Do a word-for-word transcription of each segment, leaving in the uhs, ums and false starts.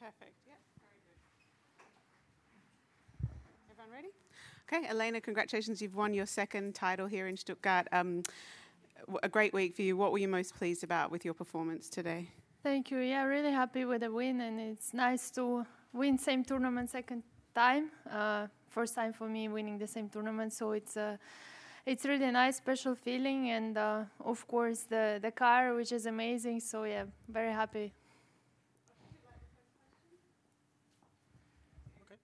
Perfect. Yeah. Very good. Everyone ready? Okay, Elena, congratulations. You've won your second title here in Stuttgart. Um, a great week for you. What were you most pleased about with your performance today? Thank you. Yeah, really happy with the win, and it's nice to win same tournament second time. Uh, first time for me winning the same tournament, so it's a uh, it's really a nice, special feeling, and uh, of course the the car, which is amazing. So yeah, very happy. Okay.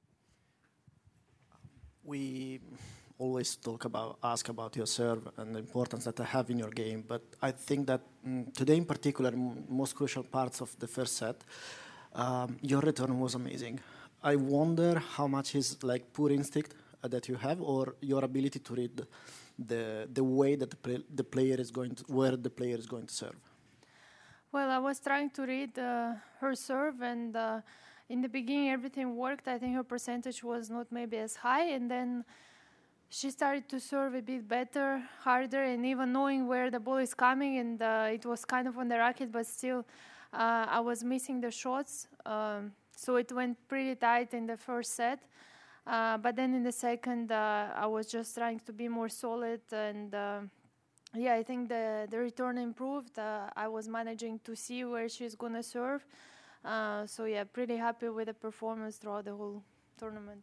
We always talk about, ask about your serve and the importance that I have in your game, but I think that mm, today in particular, m- most crucial parts of the first set, um, your return was amazing. I wonder how much is like pure instinct uh, that you have, or your ability to read the the way that the, play, the player is going to, where the player is going to serve. Well, I was trying to read uh, her serve, and uh, in the beginning everything worked. I think her percentage was not maybe as high, and then she started to serve a bit better, harder, and even knowing where the ball is coming, and uh, it was kind of on the racket, but still uh, I was missing the shots. Um, so it went pretty tight in the first set. Uh, but then in the second, uh, I was just trying to be more solid, and uh, yeah, I think the, the return improved. Uh, I was managing to see where she's going to serve. Uh, so yeah, pretty happy with the performance throughout the whole tournament.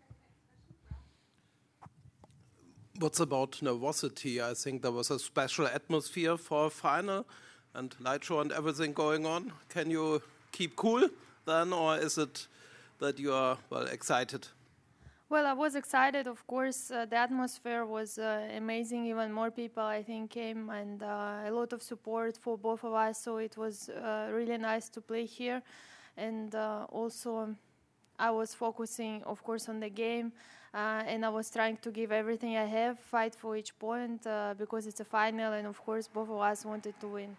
What's about nervosity? I think there was a special atmosphere for a final and light show and everything going on. Can you keep cool then, or is it that you are, well, excited? Well, I was excited, of course. Uh, the atmosphere was uh, amazing. Even more people, I think, came, and uh, a lot of support for both of us. So it was uh, really nice to play here. And uh, also, I was focusing, of course, on the game. Uh, and I was trying to give everything I have, fight for each point, uh, because it's a final. And, of course, both of us wanted to win.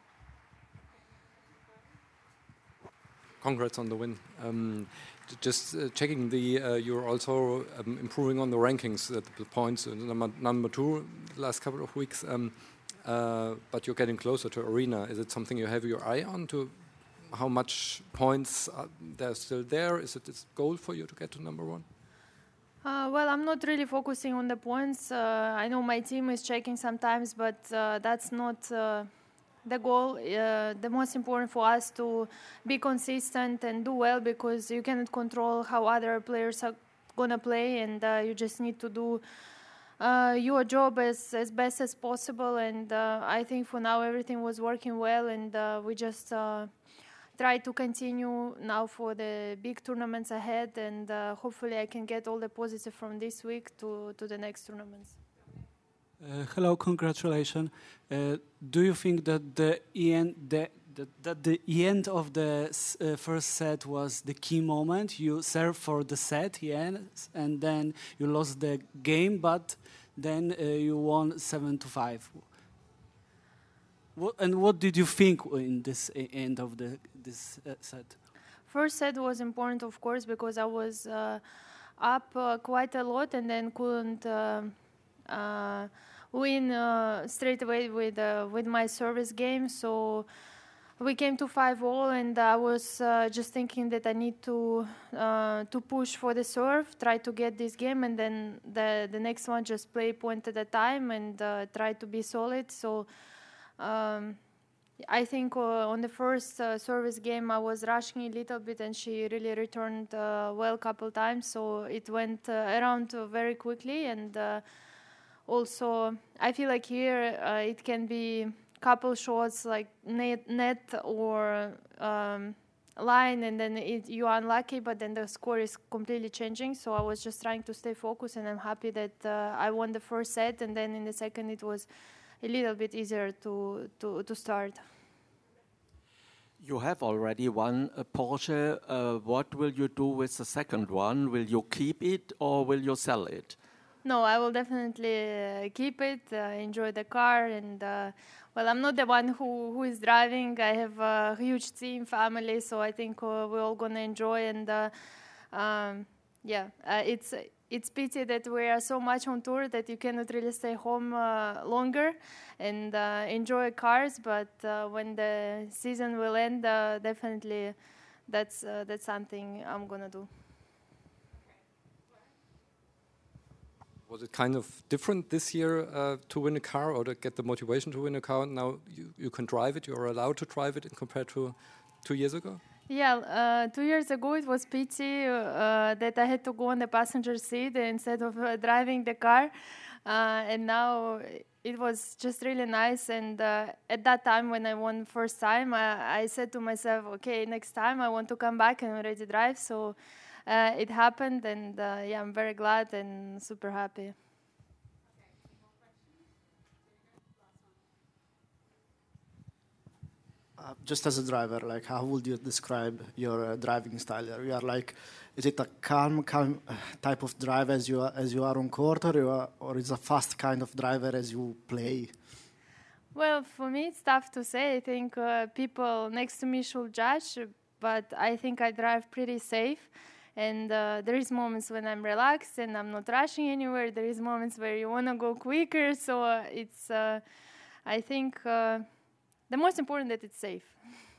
Congrats on the win. Um, just uh, checking the, uh, you're also um, improving on the rankings at the points, uh, number, number two the last couple of weeks. Um, uh, but you're getting closer to Arena. Is it something you have your eye on, to how much points are there still there? Is it a goal for you to get to number one? Uh, well, I'm not really focusing on the points. Uh, I know my team is checking sometimes, but uh, that's not uh, the goal. Uh, the most important for us to be consistent and do well, because you cannot control how other players are going to play, and uh, you just need to do uh, your job as, as best as possible. And uh, I think for now everything was working well, and uh, we just uh, try to continue now for the big tournaments ahead, and uh, hopefully I can get all the positive from this week to, to the next tournaments. Uh, hello, congratulations. Uh, do you think that the end, the, the, that the end of the uh, first set was the key moment? You served for the set, yes, and then you lost the game, but then uh, you won seven to five. What, and what did you think in this uh, end of the this uh, set? First set was important, of course, because I was uh, up uh, quite a lot, and then couldn't uh, uh, win uh, straight away with uh, with my service game. So we came to five all, and I was uh, just thinking that I need to uh, to push for the serve, try to get this game, and then the the next one just play point at a time and uh, try to be solid. So. Um, I think uh, on the first uh, service game I was rushing a little bit, and she really returned uh, well a couple times, so it went uh, around uh, very quickly. And uh, also I feel like here uh, it can be couple shots like net, net or um, line, and then it, you are unlucky, but then the score is completely changing. So I was just trying to stay focused, and I'm happy that uh, I won the first set, and then in the second it was a little bit easier to, to, to start. You have already won a Porsche. Uh, what will you do with the second one? Will you keep it or will you sell it? No, I will definitely uh, keep it, uh, enjoy the car. And, uh, well, I'm not the one who, who is driving. I have a huge team, family, so I think uh, we're all going to enjoy. And, uh, um, yeah, uh, it's... It's pity that we are so much on tour that you cannot really stay home uh, longer and uh, enjoy cars. But uh, when the season will end, uh, definitely that's uh, that's something I'm gonna do. Was it kind of different this year uh, to win a car, or to get the motivation to win a car? Now you, you can drive it, you're allowed to drive it compared to two years ago? Yeah, uh, two years ago it was pity uh, that I had to go on the passenger seat instead of uh, driving the car. Uh, and now it was just really nice. And uh, at that time when I won first time, I, I said to myself, okay, next time I want to come back and already drive. So uh, it happened, and uh, yeah, I'm very glad and super happy. Uh, just as a driver, like, how would you describe your uh, driving style? You are like, is it a calm, calm uh, type of driver as you are, as you are on court, or you are, or is a fast kind of driver as you play? Well, for me, it's tough to say. I think uh, people next to me should judge, but I think I drive pretty safe. And uh, there is moments when I'm relaxed and I'm not rushing anywhere. There is moments where you want to go quicker. So uh, it's, uh, I think, uh, the most important that it's safe.